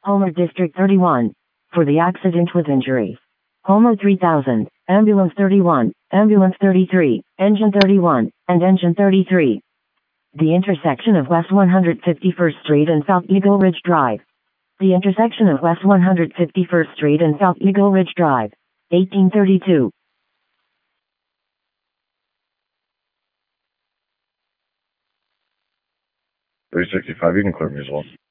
Homer District 31. For the accident with injury. Homo 3000, Ambulance 31, Ambulance 33, Engine 31, and Engine 33. The intersection of West 151st Street and South Eagle Ridge Drive. The intersection of West 151st Street and South Eagle Ridge Drive. 1832. 365, you can clear me as well.